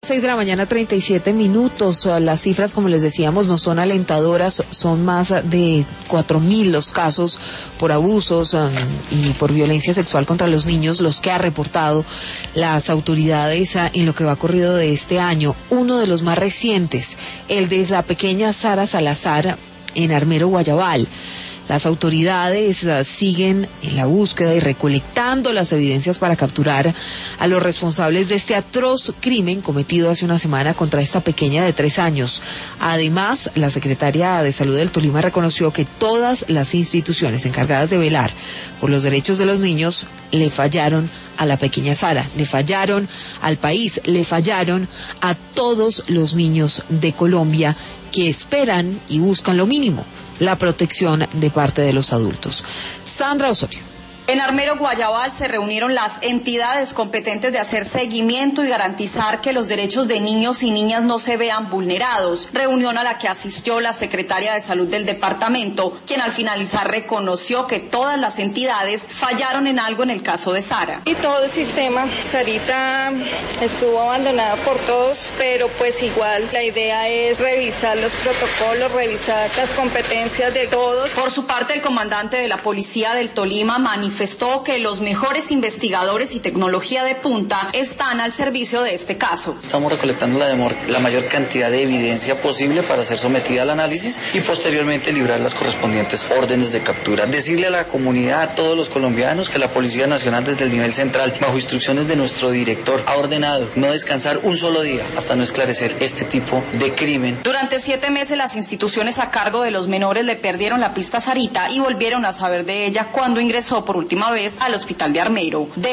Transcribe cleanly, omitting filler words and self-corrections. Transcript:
6 de la mañana, 37 minutos. Las cifras, como les decíamos, no son alentadoras. Son más de 4.000 los casos por abusos y por violencia sexual contra los niños, los que ha reportado las autoridades en lo que va corrido de este año. Uno de los más recientes, el de la pequeña Sara Salazar en Armero, Guayabal. Las autoridades siguen en la búsqueda y recolectando las evidencias para capturar a los responsables de este atroz crimen cometido hace una semana contra esta pequeña de 3 años. Además, la secretaria de Salud del Tolima reconoció que todas las instituciones encargadas de velar por los derechos de los niños le fallaron a la pequeña Sara, le fallaron al país, le fallaron a todos los niños de Colombia que esperan y buscan lo mínimo, la protección de parte de los adultos. Sandra Osorio. En Armero, Guayabal, se reunieron las entidades competentes de hacer seguimiento y garantizar que los derechos de niños y niñas no se vean vulnerados. Reunión a la que asistió la secretaria de Salud del departamento, quien al finalizar reconoció que todas las entidades fallaron en algo en el caso de Sara. Y todo el sistema, Sarita estuvo abandonada por todos, pero pues igual la idea es revisar los protocolos, revisar las competencias de todos. Por su parte, el comandante de la Policía del Tolima manifestó que los mejores investigadores y tecnología de punta están al servicio de este caso. Estamos recolectando la mayor cantidad de evidencia posible para ser sometida al análisis y posteriormente librar las correspondientes órdenes de captura. Decirle a la comunidad, a todos los colombianos, que la Policía Nacional desde el nivel central, bajo instrucciones de nuestro director, ha ordenado no descansar un solo día hasta no esclarecer este tipo de crimen. Durante 7 meses las instituciones a cargo de los menores le perdieron la pista a Sarita y volvieron a saber de ella cuando ingresó por última vez al hospital de Armero.